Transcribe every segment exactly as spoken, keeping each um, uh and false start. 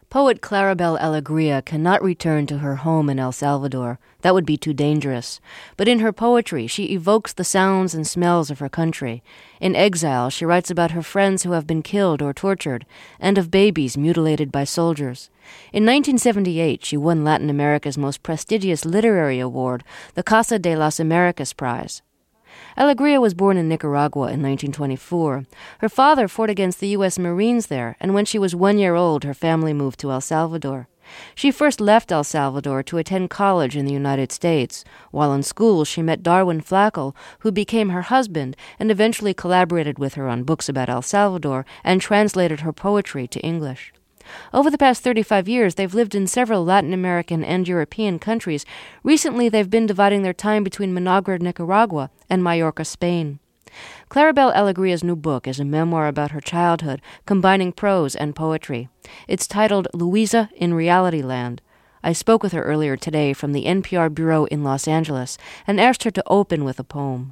Poet Claribel Alegria cannot return to her home in El Salvador. That would be too dangerous. But in her poetry, she evokes the sounds and smells of her country. In exile, she writes about her friends who have been killed or tortured, and of babies mutilated by soldiers. In nineteen seventy-eight, she won Latin America's most prestigious literary award, the Casa de las Americas Prize. Alegria was born in Nicaragua in nineteen twenty-four. Her father fought against the U S Marines there, and when she was one year old, her family moved to El Salvador. She first left El Salvador to attend college in the United States. While in school, she met Darwin Flakel, who became her husband and eventually collaborated with her on books about El Salvador and translated her poetry to English. Over the past thirty-five years, they've lived in several Latin American and European countries. Recently, they've been dividing their time between Managua, Nicaragua, and Mallorca, Spain. Claribel Alegria's new book is a memoir about her childhood, combining prose and poetry. It's titled Luisa in Reality Land. I spoke with her earlier today from the N P R bureau in Los Angeles and asked her to open with a poem.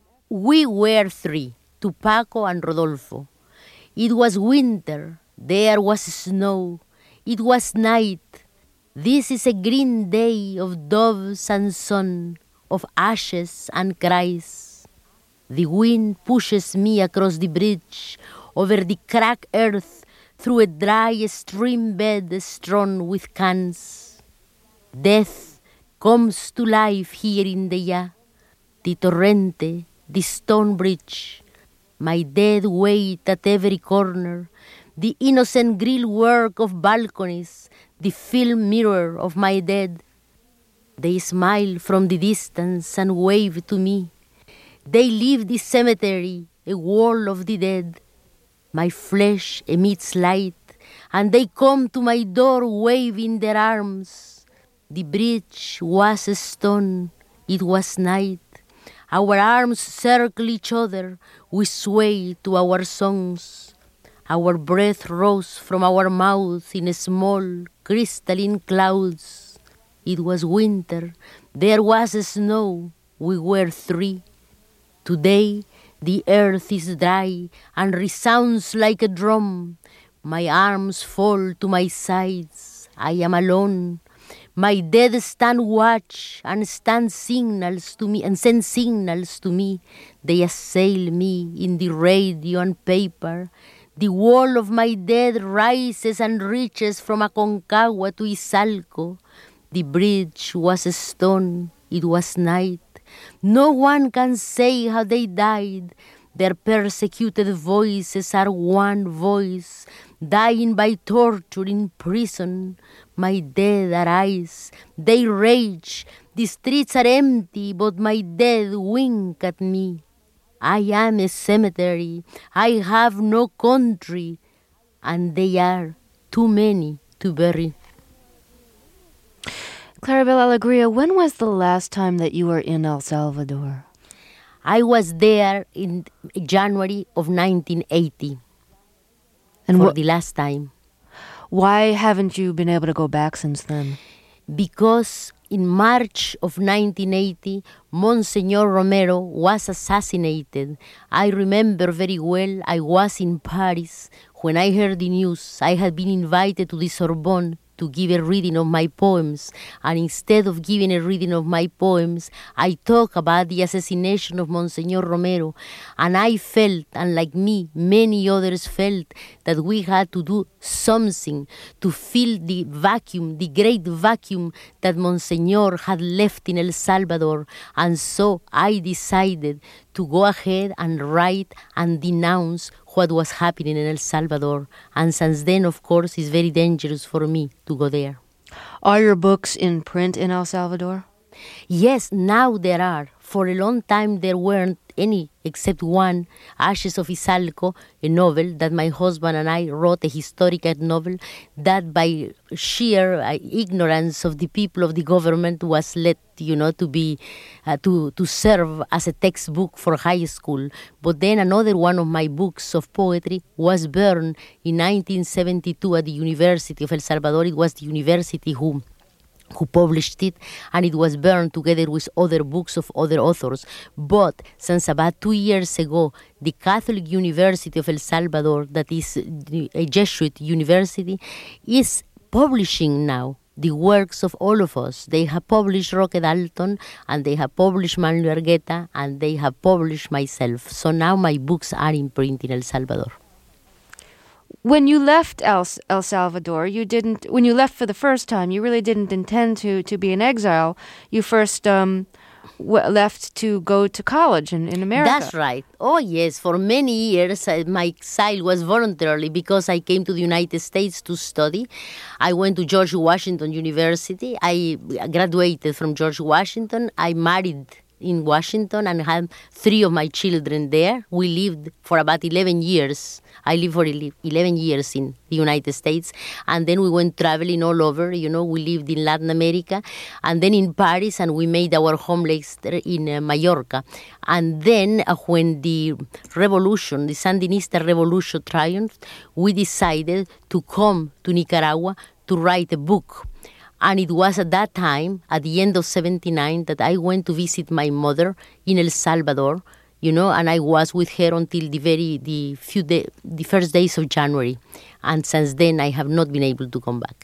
We were three, Tupaco and Rodolfo. It was winter. There was snow. It was night. This is a green day of doves and sun, of ashes and cries. The wind pushes me across the bridge, over the cracked earth, through a dry stream bed strewn with cans. Death comes to life here in the Ya, the Torrente, the stone bridge. My dead wait at every corner, the innocent grill work of balconies, the film mirror of my dead. They smile from the distance and wave to me. They leave the cemetery, a wall of the dead. My flesh emits light, and they come to my door waving their arms. The bridge was a stone, it was night. Our arms circle each other, we sway to our songs. Our breath rose from our mouth in small, crystalline clouds. It was winter, there was snow, we were three. Today, the earth is dry and resounds like a drum. My arms fall to my sides, I am alone. My dead stand watch and stand signals to me and send signals to me. They assail me in the radio and paper. The wall of my dead rises and reaches from Aconcagua to Izalco. The bridge was a stone, it was night. No one can say how they died. Their persecuted voices are one voice, dying by torture in prison. My dead arise, they rage. The streets are empty, but my dead wink at me. I am a cemetery, I have no country, and they are too many to bury. Claribel Alegria, when was the last time that you were in El Salvador? I was there in January of nineteen eighty, and for wh- the last time. Why haven't you been able to go back since then? Because in March of nineteen eighty, Monsignor Romero was assassinated. I remember very well I was in Paris when I heard the news. I had been invited to the Sorbonne to give a reading of my poems, and instead of giving a reading of my poems, I talk about the assassination of Monsignor Romero, and I felt, and like me, many others felt, that we had to do something to fill the vacuum, the great vacuum that Monsignor had left in El Salvador, and so I decided to go ahead and write and denounce what was happening in El Salvador. And since then, of course, it's very dangerous for me to go there. Are your books in print in El Salvador? Yes, now there are. For a long time, there weren't any, except one, Ashes of Izalco, a novel that my husband and I wrote, a historical novel that by sheer uh, ignorance of the people of the government was let, you know, to be, uh, to, to serve as a textbook for high school. But then another one of my books of poetry was burned in nineteen seventy-two at the University of El Salvador. It was the university who who published it, and it was burned together with other books of other authors. But since about two years ago, the Catholic University of El Salvador, that is a Jesuit university, is publishing now the works of all of us. They have published Roque Dalton, and they have published Manlio Argueta, and they have published myself. So now my books are in print in El Salvador. When you left El, El Salvador, you didn't. When you left for the first time, you really didn't intend to, to be in exile. You first um, w- left to go to college in, in America. That's right. Oh, yes. For many years, uh, my exile was voluntarily because I came to the United States to study. I went to George Washington University. I graduated from George Washington. I married in Washington and had three of my children there. We lived for about eleven years. I lived for eleven years in the United States. And then we went traveling all over. You know, we lived in Latin America and then in Paris, and we made our home base in uh, Mallorca. And then uh, when the revolution, the Sandinista revolution triumphed, we decided to come to Nicaragua to write a book. And it was at that time, at the end of seventy-nine, that I went to visit my mother in El Salvador, you know, and I was with her until the very, the few day, the first days of January. And since then, I have not been able to come back.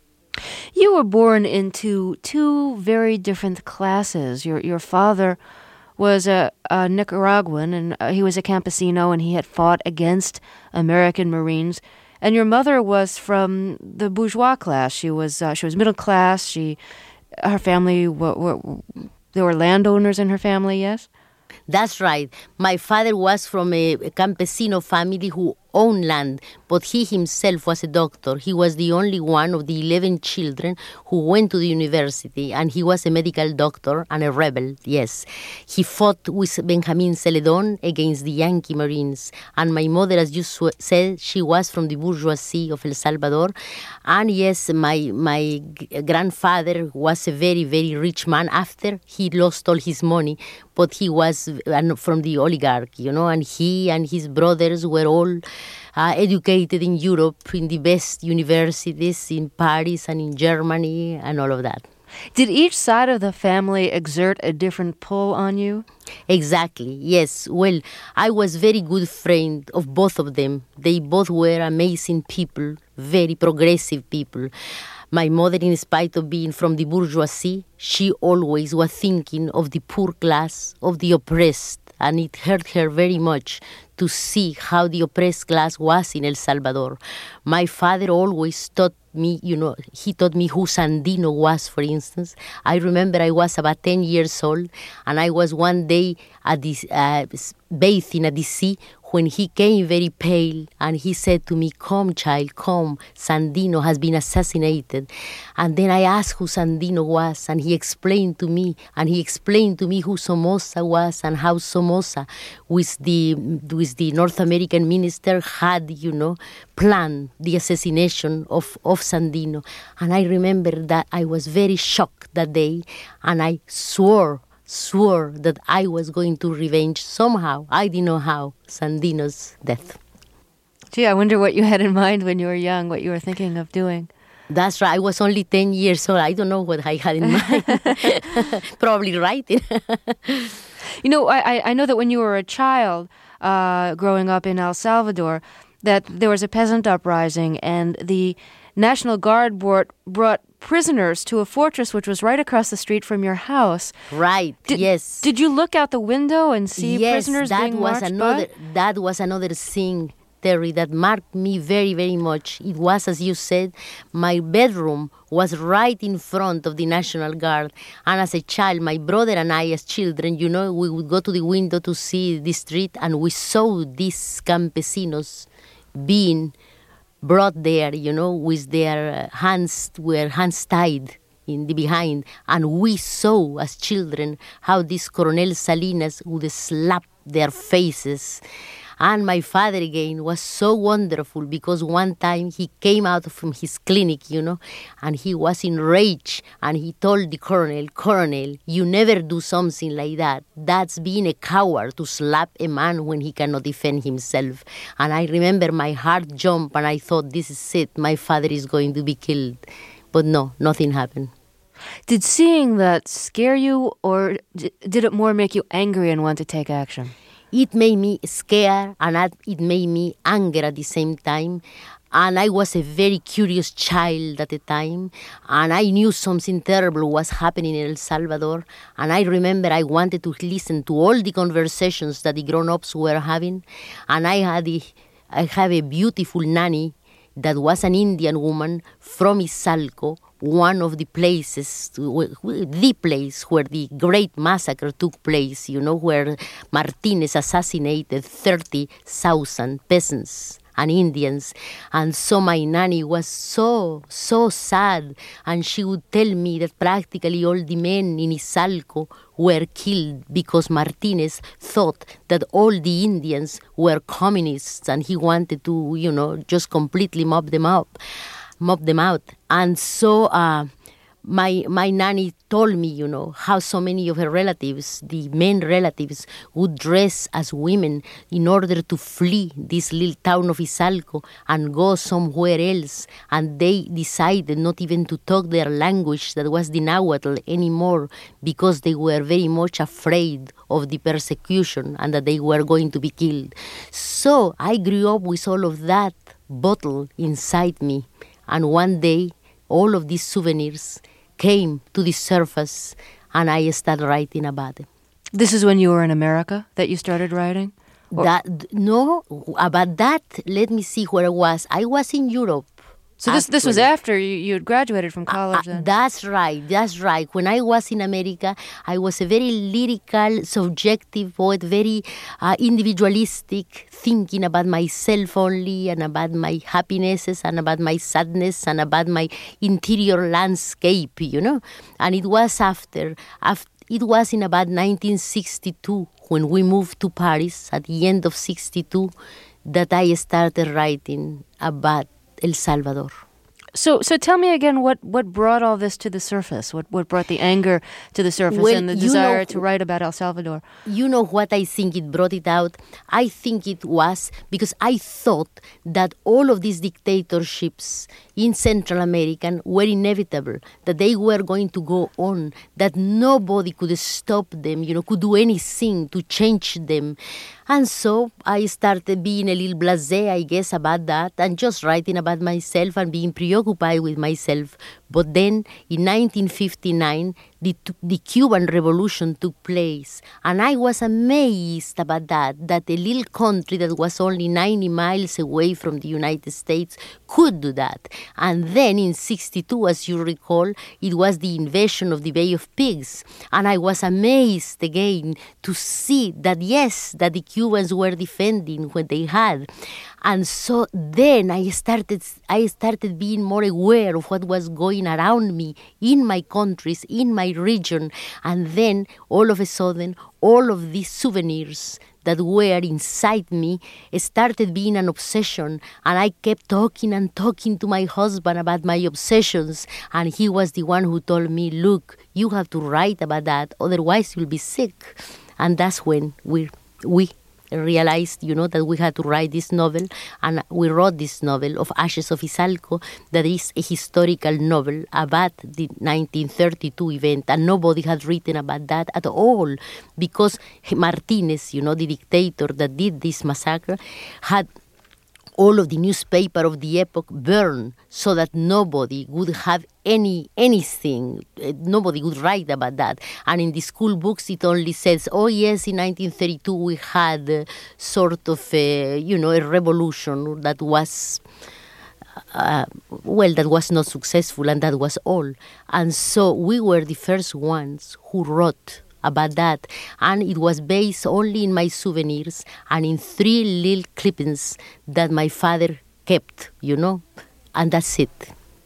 You were born into two very different classes. Your your father was a, a Nicaraguan, and uh, he was a campesino, and he had fought against American Marines. And your mother was from the bourgeois class. She was uh, she was middle class. She, her family, were, were, there were landowners in her family. Yes, that's right. My father was from a, a campesino family who owned land, but he himself was a doctor. He was the only one of the eleven children who went to the university, and he was a medical doctor and a rebel, yes. He fought with Benjamin Celedon against the Yankee Marines, and my mother, as you sw- said, she was from the bourgeoisie of El Salvador, and yes, my, my g- grandfather was a very, very rich man after he lost all his money, but he was uh, from the oligarch, you know, and he and his brothers were all Uh, educated in Europe, in the best universities, in Paris and in Germany, and all of that. Did each side of the family exert a different pull on you? Exactly, yes. Well, I was very good friend of both of them. They both were amazing people, very progressive people. My mother, in spite of being from the bourgeoisie, she always was thinking of the poor class, of the oppressed, and it hurt her very much to see how the oppressed class was in El Salvador. My father always taught me, you know, he taught me who Sandino was, for instance. I remember I was about ten years old, and I was one day at this, uh, bathing at the sea when he came very pale, and he said to me, "Come, child, come, Sandino has been assassinated." And then I asked who Sandino was, and he explained to me, and he explained to me who Somoza was, and how Somoza, with the with the North American minister, had, you know, planned the assassination of, of Sandino. And I remember that I was very shocked that day, and I swore swore that I was going to revenge somehow, I didn't know how, Sandino's death. Gee, I wonder what you had in mind when you were young, what you were thinking of doing. That's right. I was only ten years old. I don't know what I had in mind. Probably writing. You know, I, I know that when you were a child uh, growing up in El Salvador, that there was a peasant uprising, and the National Guard brought, brought prisoners to a fortress which was right across the street from your house. Right, did, yes. Did you look out the window and see yes, prisoners that being was marched another, by? That was another thing, Terry, that marked me very, very much. It was, as you said, my bedroom was right in front of the National Guard. And as a child, my brother and I, as children, you know, we would go to the window to see the street, and we saw these campesinos being brought there, you know, with their hands, were hands tied in the behind. And we saw, as children, how this Coronel Salinas would slap their faces. And my father, again, was so wonderful, because one time he came out from his clinic, you know, and he was enraged, and he told the colonel, "Colonel, you never do something like that. That's being a coward, to slap a man when he cannot defend himself." And I remember my heart jumped, and I thought, this is it, my father is going to be killed. But no, nothing happened. Did seeing that scare you, or did it more make you angry and want to take action? It made me scared, and it made me angry at the same time. And I was a very curious child at the time, and I knew something terrible was happening in El Salvador. And I remember I wanted to listen to all the conversations that the grown-ups were having. And I had the, I have a beautiful nanny that was an Indian woman from Izalco, one of the places, the place where the great massacre took place, you know, where Martinez assassinated thirty thousand peasants and Indians. And so my nanny was so, so sad. And she would tell me that practically all the men in Izalco were killed because Martinez thought that all the Indians were communists and he wanted to, you know, just completely mob them up, mob them out. And so uh, my my nanny told me, you know, how so many of her relatives, the men relatives, would dress as women in order to flee this little town of Izalco and go somewhere else. And they decided not even to talk their language, that was the Nahuatl, anymore, because they were very much afraid of the persecution and that they were going to be killed. So I grew up with all of that bottle inside me. And one day, all of these souvenirs came to the surface, and I started writing about them. This is when you were in America that you started writing? Or- That no, about that, let me see where I was. I was in Europe. So this this was actually. after you, you had graduated from college Uh, then? that's right, that's right. When I was in America, I was a very lyrical, subjective poet, very uh, individualistic, thinking about myself only and about my happinesses and about my sadness and about my interior landscape, you know. And it was after, after it was in about nineteen sixty-two when we moved to Paris at the end of sixty-two that I started writing about El Salvador. So so tell me again what, what brought all this to the surface? What what brought the anger to the surface Well, and the you desire know- to write about El Salvador? You know what I think it brought it out? I think it was because I thought that all of these dictatorships in Central America were inevitable, that they were going to go on, that nobody could stop them, you know, could do anything to change them. And so I started being a little blasé, I guess, about that, and just writing about myself and being preoccupied with myself. But then, in nineteen fifty-nine, the, the Cuban Revolution took place. And I was amazed about that, that a little country that was only ninety miles away from the United States could do that. And then, in sixty-two, as you recall, it was the invasion of the Bay of Pigs. And I was amazed again to see that, yes, that the Cubans were defending what they had. And so then I started I started being more aware of what was going around me in my countries, in my region. And then all of a sudden, all of these souvenirs that were inside me started being an obsession. And I kept talking and talking to my husband about my obsessions. And he was the one who told me, look, you have to write about that, otherwise you'll be sick. And that's when we we realized, you know, that we had to write this novel, and we wrote this novel of Ashes of Izalco, that is a historical novel about the nineteen thirty-two event, and nobody had written about that at all, because Martinez, you know, the dictator that did this massacre, had all of the newspaper of the epoch burned so that nobody would have any anything, uh, nobody would write about that. And in the school books, it only says, oh yes, in nineteen thirty-two we had uh, sort of, a, you know, a revolution that was, uh, well, that was not successful, and that was all. And so we were the first ones who wrote about that, and it was based only in my souvenirs and in three little clippings that my father kept, you know, and that's it.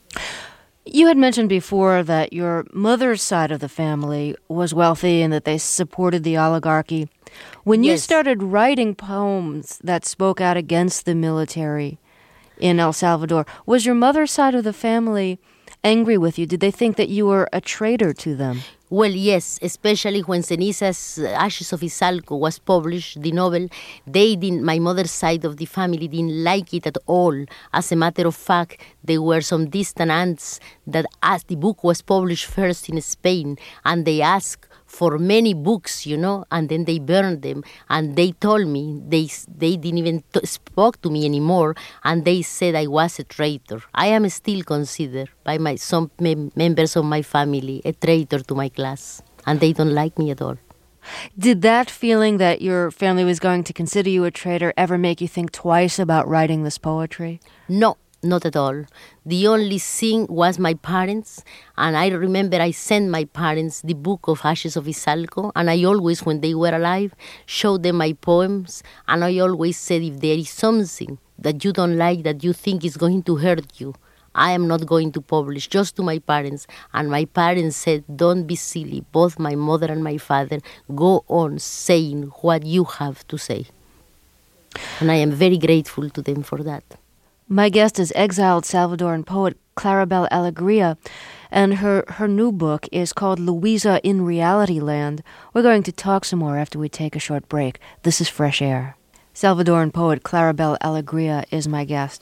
You had mentioned before that your mother's side of the family was wealthy and that they supported the oligarchy. When you Yes. started writing poems that spoke out against the military in El Salvador, was your mother's side of the family angry with you? Did they think that you were a traitor to them? Well, yes, especially when Cenizas, uh, Ashes of Izalco was published, the novel, they didn't, my mother's side of the family didn't like it at all. As a matter of fact, there were some distant aunts that, as the book was published first in Spain, and they asked for many books, you know, and then they burned them. And they told me, they they didn't even t- spoke to me anymore, and they said I was a traitor. I am still considered by my some mem- members of my family a traitor to my class, and they don't like me at all. Did that feeling that your family was going to consider you a traitor ever make you think twice about writing this poetry? No, not at all. The only thing was my parents, and I remember I sent my parents the book of Ashes of Izalco, and I always, when they were alive, showed them my poems, and I always said, if there is something that you don't like, that you think is going to hurt you, I am not going to publish, just to my parents. And my parents said, don't be silly. Both my mother and my father, go on saying what you have to say. And I am very grateful to them for that. My guest is exiled Salvadoran poet Claribel Alegria, and her, her new book is called Luisa in Reality Land. We're going to talk some more after we take a short break. This is Fresh Air. Salvadoran poet Claribel Alegria is my guest.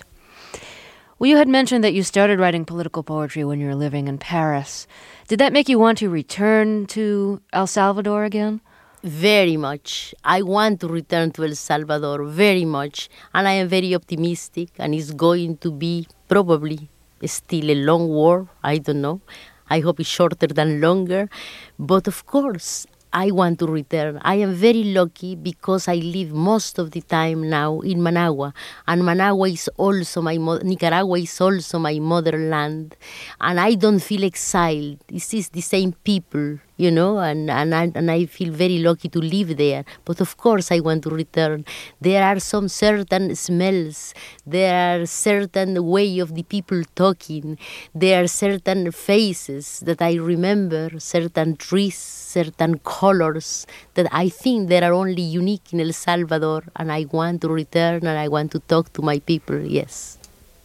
Well, you had mentioned that you started writing political poetry when you were living in Paris. Did that make you want to return to El Salvador again? Very much. I want to return to El Salvador very much. And I am very optimistic, and it's going to be probably still a long war. I don't know. I hope it's shorter than longer. But of course, I want to return. I am very lucky because I live most of the time now in Managua. And Managua is also my, mo- Nicaragua is also my motherland. And I don't feel exiled. This is the same people, you know, and, and, I, and I feel very lucky to live there. But of course I want to return. There are some certain smells. There are certain way of the people talking. There are certain faces that I remember, certain trees, certain colors that I think they are only unique in El Salvador, and I want to return and I want to talk to my people, yes.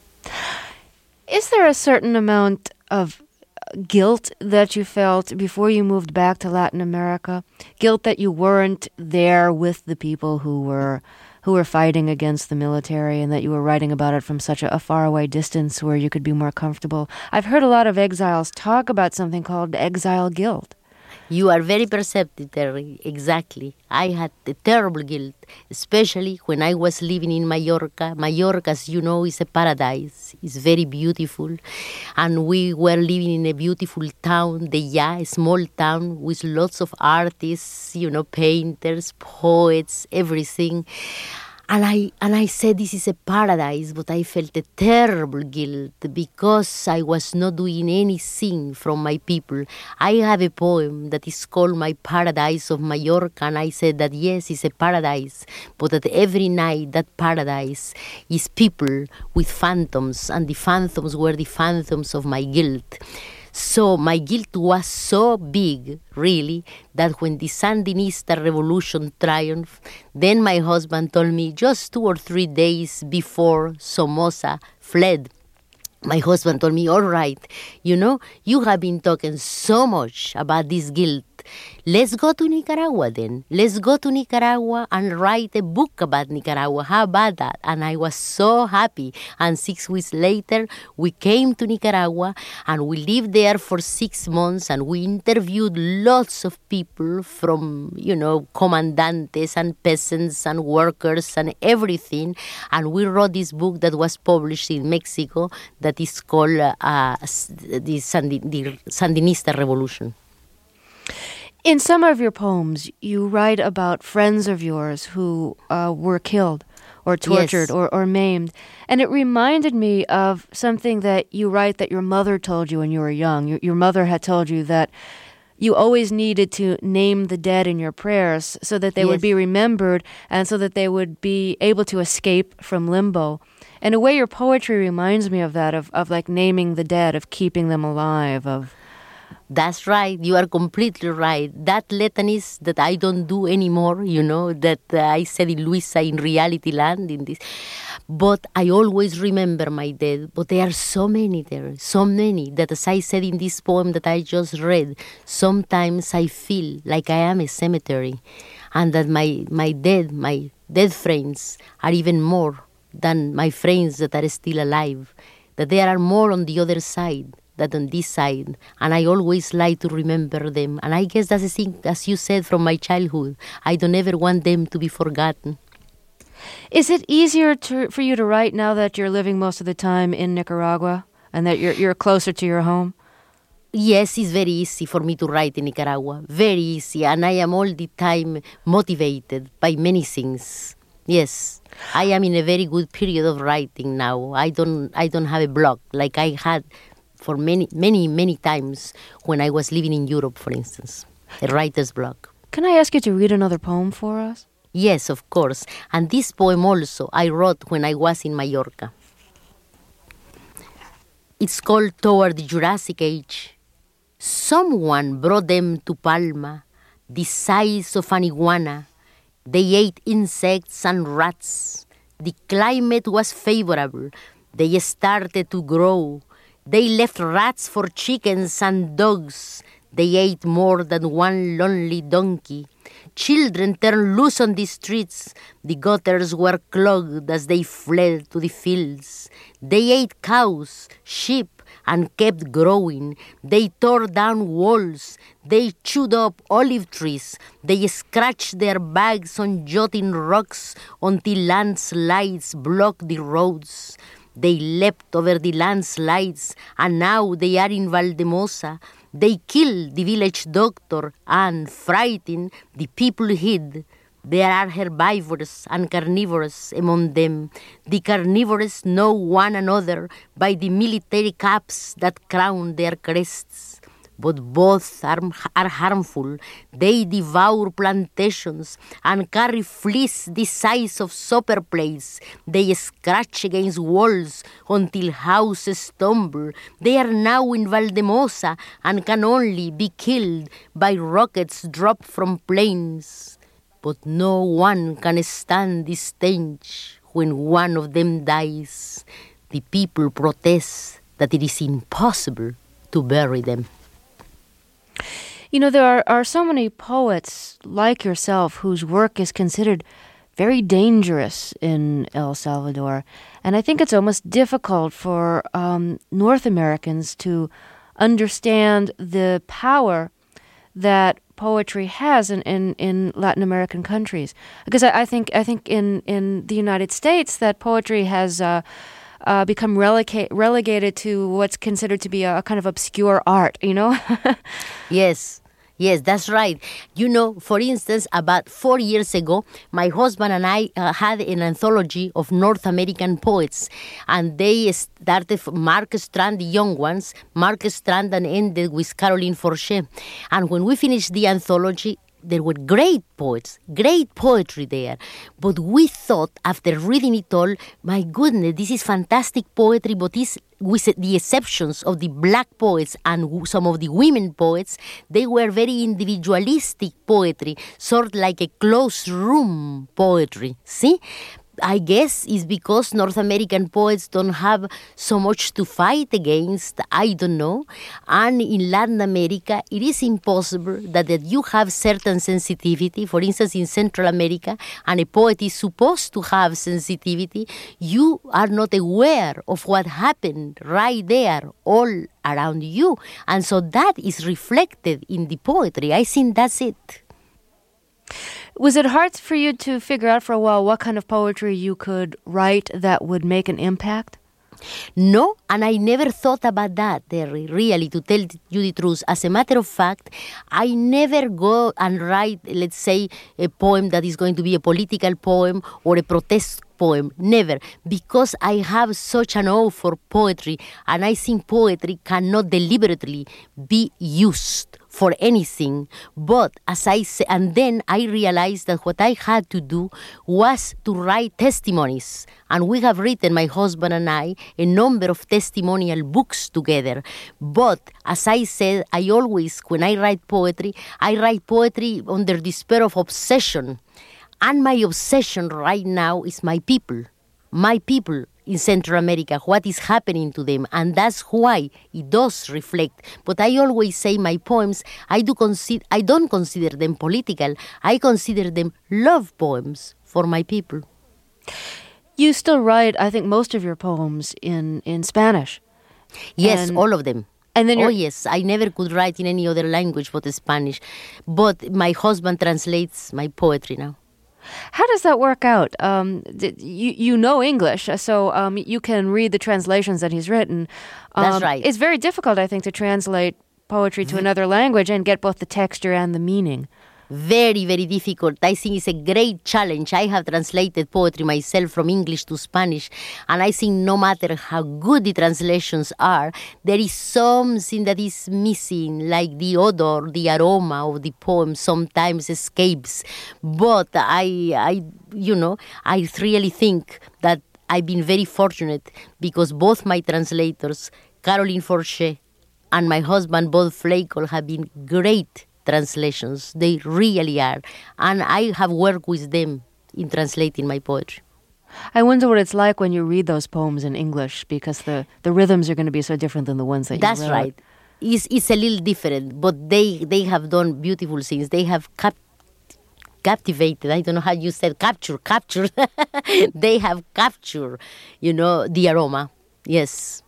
Is there a certain amount of guilt that you felt before you moved back to Latin America? Guilt that you weren't there with the people who were who were fighting against the military, and that you were writing about it from such a, a faraway distance where you could be more comfortable? I've heard a lot of exiles talk about something called exile guilt. You are very perceptive, Terry. Exactly. I had a terrible guilt, especially when I was living in Mallorca. Mallorca, as you know, is a paradise. It's very beautiful. And we were living in a beautiful town, Deya, a small town with lots of artists, you know, painters, poets, everything. And I and I said this is a paradise, but I felt a terrible guilt because I was not doing anything from my people. I have a poem that is called My Paradise of Mallorca, and I said that yes, it's a paradise, but that every night that paradise is people with phantoms, and the phantoms were the phantoms of my guilt. So my guilt was so big, really, that when the Sandinista revolution triumphed, then my husband told me just two or three days before Somoza fled, my husband told me, all right, you know, you have been talking so much about this guilt. Let's go to Nicaragua then. Let's go to Nicaragua and write a book about Nicaragua. How about that? And I was so happy. And six weeks later, we came to Nicaragua and we lived there for six months and we interviewed lots of people from, you know, comandantes and peasants and workers and everything. And we wrote this book that was published in Mexico that is called uh, the, Sandi- the Sandinista Revolution. In some of your poems, you write about friends of yours who uh, were killed or tortured Yes. or, or maimed. And it reminded me of something that you write that your mother told you when you were young. Your, your mother had told you that you always needed to name the dead in your prayers so that they Yes. would be remembered and so that they would be able to escape from limbo. In a way, your poetry reminds me of that, of, of like naming the dead, of keeping them alive, of... That's right. You are completely right. That litanies that I don't do anymore, you know, that uh, I said in Luisa in Reality Land, in this. But I always remember my dead. But there are so many there, so many, that as I said in this poem that I just read, sometimes I feel like I am a cemetery and that my, my dead, my dead friends are even more than my friends that are still alive, that there are more on the other side, than on this side, and I always like to remember them. And I guess that's the thing, as you said, from my childhood. I don't ever want them to be forgotten. Is it easier to, for you to write now that you're living most of the time in Nicaragua and that you're you're closer to your home? Yes, it's very easy for me to write in Nicaragua. Very easy. And I am all the time motivated by many things. Yes. I am in a very good period of writing now. I don't I don't have a block like I had for many, many, many times when I was living in Europe, for instance. A writer's block. Can I ask you to read another poem for us? Yes, of course. And this poem also I wrote when I was in Mallorca. It's called Toward the Jurassic Age. Someone brought them to Palma, the size of an iguana. They ate insects and rats. The climate was favorable. They started to grow. They left rats for chickens and dogs. They ate more than one lonely donkey. Children turned loose on the streets. The gutters were clogged as they fled to the fields. They ate cows, sheep, and kept growing. They tore down walls. They chewed up olive trees. They scratched their backs on jutting rocks until landslides blocked the roads. They leapt over the landslides, and now they are in Valdemosa. They killed the village doctor, and, frightened, the people hid. There are herbivores and carnivores among them. The carnivores know one another by the military caps that crown their crests. But both are, are harmful. They devour plantations and carry fleas the size of supper plates. They scratch against walls until houses tumble. They are now in Valdemosa and can only be killed by rockets dropped from planes. But no one can stand the stench when one of them dies. The people protest that it is impossible to bury them. You know, there are, are so many poets like yourself whose work is considered very dangerous in El Salvador. And I think it's almost difficult for um, North Americans to understand the power that poetry has in, in, in Latin American countries. Because I, I think I think in, in the United States that poetry has uh, uh, become relega- relegated to what's considered to be a, a kind of obscure art, you know? Yes. Yes, that's right. You know, for instance, about four years ago, my husband and I uh, had an anthology of North American poets, and they started from Mark Strand, the young ones, Mark Strand, and ended with Caroline Forget. And when we finished the anthology, there were great poets, great poetry there. But we thought, after reading it all, my goodness, this is fantastic poetry, but it's, with the exceptions of the black poets and some of the women poets, they were very individualistic poetry, sort of like a closed room poetry. See? I guess it's because North American poets don't have so much to fight against, I don't know. And in Latin America, it is impossible that, that you have certain sensitivity. For instance, in Central America, and a poet is supposed to have sensitivity, you are not aware of what happened right there, all around you. And so that is reflected in the poetry. I think that's it. Was it hard for you to figure out for a while what kind of poetry you could write that would make an impact? No, and I never thought about that, really, to tell you the truth. As a matter of fact, I never go and write, let's say, a poem that is going to be a political poem or a protest poem. Never, because I have such an awe for poetry, and I think poetry cannot deliberately be used for anything. But as I say, and then I realized that what I had to do was to write testimonies. And we have written, my husband and I, a number of testimonial books together. But as I said, I always, when I write poetry, I write poetry under the spur of obsession. And my obsession right now is my people, my people in Central America, what is happening to them. And that's why it does reflect. But I always say my poems, I, do consider, I don't consider them political. I consider them love poems for my people. You still write, I think, most of your poems in, in Spanish. Yes, and, all of them. And then oh, you're, yes, I never could write in any other language but Spanish. But my husband translates my poetry now. how does that work out? Um, d- you you know English, so um, you can read the translations that he's written. Um, That's right. It's very difficult, I think, to translate poetry to another language and get both the texture and the meaning. Very, very difficult. I think it's a great challenge. I have translated poetry myself from English to Spanish, and I think no matter how good the translations are, there is something that is missing, like the odor, the aroma of the poem sometimes escapes. But I, I, you know, I really think that I've been very fortunate because both my translators, Caroline Forché and my husband, Bob Flakel, have been great translations. They really are. And I have worked with them in translating my poetry. I wonder what it's like when you read those poems in English, because the, the rhythms are going to be so different than the ones that That's you wrote. right. It's, it's a little different, but they, they have done beautiful things. They have cap- captivated, I don't know how you said, capture, capture. They have captured, you know, the aroma. Yes.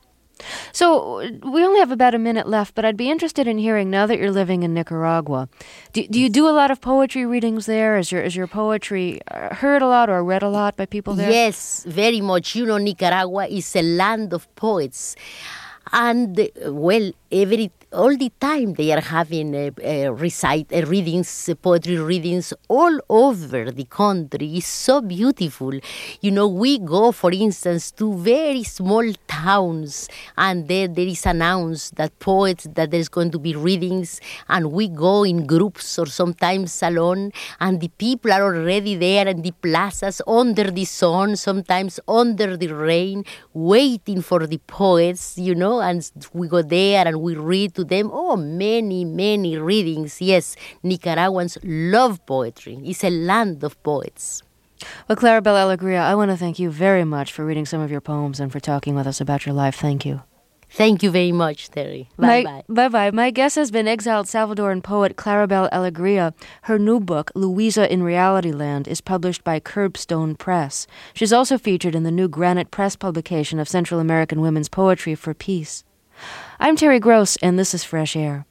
So we only have about a minute left, but I'd be interested in hearing, now that you're living in Nicaragua, do, do you do a lot of poetry readings there? Is your, is your poetry uh, heard a lot or read a lot by people there? Yes, very much. You know, Nicaragua is a land of poets. And, uh, well, every all the time they are having uh, uh, recite uh, readings, uh, poetry readings all over the country. It's so beautiful. You know, we go, for instance, to very small towns, and there there is announced that poets, that there's going to be readings, and we go in groups or sometimes alone, and the people are already there in the plazas under the sun, sometimes under the rain, waiting for the poets, you know, and we go there and we read to them. Oh, many, many readings. Yes, Nicaraguans love poetry. It's a land of poets. Well, Claribel Alegria, I want to thank you very much for reading some of your poems and for talking with us about your life. Thank you. Thank you very much, Terry. Bye-bye. My, bye-bye. My guest has been exiled Salvadoran poet Claribel Alegria. Her new book, Luisa in Reality Land, is published by Curbstone Press. She's also featured in the new Granite Press publication of Central American women's poetry for peace. I'm Terry Gross, and this is Fresh Air.